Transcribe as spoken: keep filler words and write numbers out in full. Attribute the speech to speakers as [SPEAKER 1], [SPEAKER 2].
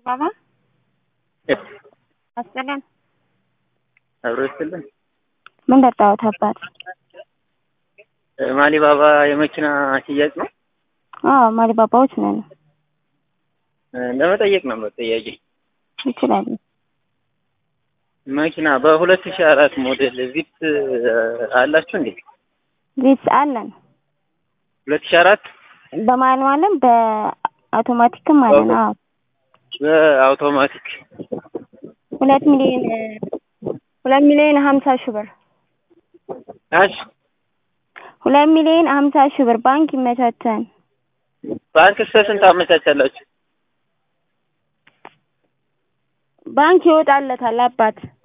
[SPEAKER 1] ባባ አሰላም
[SPEAKER 2] አብሮስልን
[SPEAKER 1] ምን ደጣው ታባት
[SPEAKER 2] ማሊ ባባ የመኪና ሽያጭ ነው?
[SPEAKER 1] አዎ ማሊ ባባዎች ነን።
[SPEAKER 2] ለመጠየቅ ነበር ጥያቄ።
[SPEAKER 1] ይችላል።
[SPEAKER 2] መኪና በሁለት ሺህ አራት ሞዴል ቪት አላችሁ እንዴ?
[SPEAKER 1] ቪት አለን።
[SPEAKER 2] ሁለት ሺህ አራት
[SPEAKER 1] በማኑዋልም በአውቶማቲክም አለን። አዎ
[SPEAKER 2] በአውቶማቲክ
[SPEAKER 1] ሁለት ሚሊዮን ሁለት ሚሊዮን ሀምሳ ሺህ ብር
[SPEAKER 2] አሽ
[SPEAKER 1] ሁለት ሚሊዮን ሀምሳ ሺህ ብር ባንክ ይመቻቻል።
[SPEAKER 2] ባንክ ስንት አመቻቻላችሁ?
[SPEAKER 1] ባንክ ይወጣለታል አባት